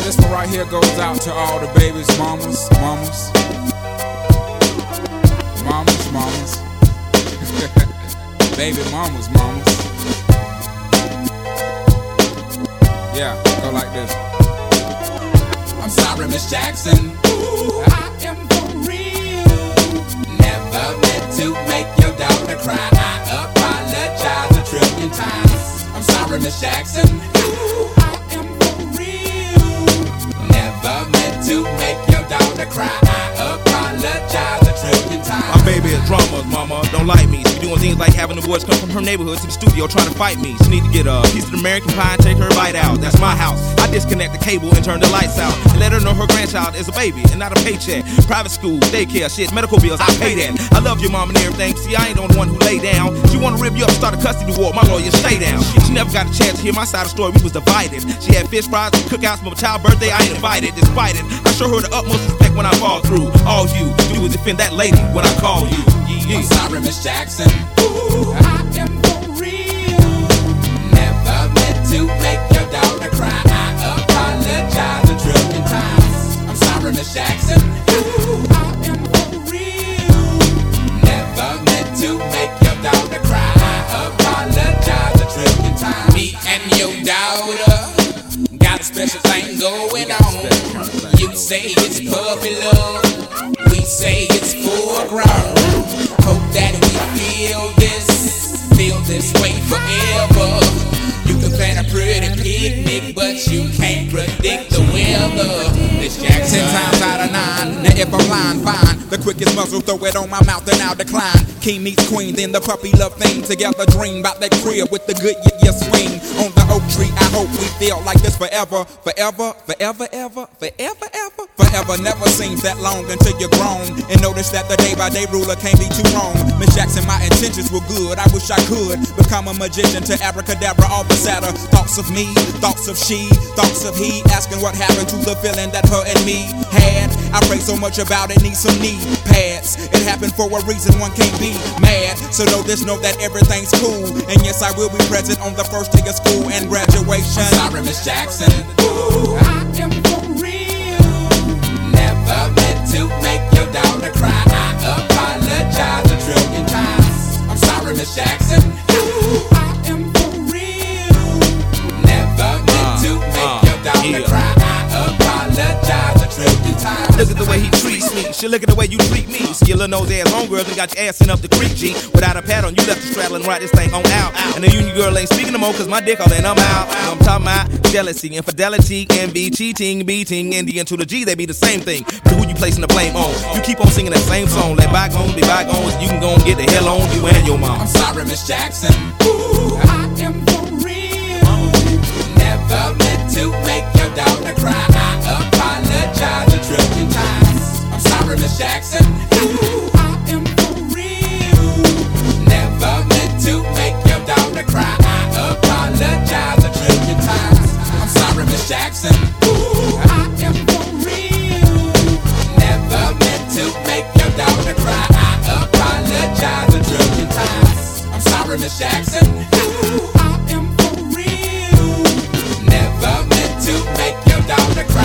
this one right here goes out to all the babies, mamas. Baby mamas. Yeah, go like this. I'm sorry, Miss Jackson. Ooh, I am for real. Never meant to make your daughter cry. I apologize a trillion times. I'm sorry, Miss Jackson. Ooh, I am for real. Never meant to make your daughter cry. I apologize a trillion times. My baby is drama, mama, don't like me. She doing things like having the boys come from her neighborhood to the studio trying to fight me. She need to get a piece of the American pie and take her bite out. That's my house. I disconnect the cable and turn the lights out and let her know her grandchild is a baby and not a paycheck. Private school, daycare, shit, medical bills, I pay that. I love your mom and everything. See, I ain't the only one who lay down. She wanna rip you up, start a custody war. My lawyer, stay down. She never got a chance to hear my side of the story. We was divided. She had fish fries and cookouts for my child's birthday. I ain't invited. Despite it, I show her the utmost respect when I fall through. All you do is defend that lady when I call you. I'm sorry, Miss Jackson. Ooh, I am for real. Never meant to make your daughter cry. I apologize a trillion times. I'm sorry, Miss Jackson. Ooh, I am for real. Never meant to make your daughter cry. I apologize a trillion times. Me and your daughter got a special thing going on. You say it's puppy love, we say it's full grown. Hope that we feel this way forever. You can plan a pretty picnic, but you can't predict the weather. Miss Jackson. 10 times out of 9, now if I'm lying, fine. The quickest muzzle, throw it on my mouth and I'll decline. King meets queen, then the puppy love thing. Together dream about that crib with the good yeah swing. On the oak tree, I hope we feel like this forever. Forever. Never seems that long until you're grown and notice that the day by day ruler can't be too wrong. Miss Jackson, my intentions were good. I wish I could become a magician to abracadabra all the sadder. Thoughts of me, thoughts of she, thoughts of he, asking what happened to the feeling that her and me had. I pray so much about it, need some knee pads. It happened for a reason, one can't be mad. So know that everything's cool. And yes, I will be present on the first day of school and graduation. I'm sorry, Miss Jackson. Ooh, I am for real. Never meant to make your daughter cry. I apologize a trillion times. I'm sorry, Miss Jackson. Ooh, I am for real. Never meant to make your daughter cry. I apologize a trillion times. Look at the way he treats me. Shit, look at the way you treat me. See your little nose ass homegirl and got your ass sent up the creek, G. Without a pad on, you left the straddle and ride this thing on out. And the union girl ain't speaking no more, cause my dick all in, I'm out. I'm talking about jealousy, infidelity, envy, cheating, beating, and the N to the G, they be the same thing. But who you placing the blame on? You keep on singing that same song. Let bygones be bygones, you can go and get the hell on you and your mom. I'm sorry, Miss Jackson. Ooh, I am for real. Never meant to make your daughter cry. I apologize a trillion times. I'm sorry, Miss Jackson. Ooh, I am for real. Never meant to make your daughter cry. I apologize a trillion times. I'm sorry, Miss Jackson. Ooh, I am for real. Never meant to make your daughter cry. I apologize a trillion times. I'm sorry, Miss Jackson. Ooh, I am for real. Never meant to make your daughter cry.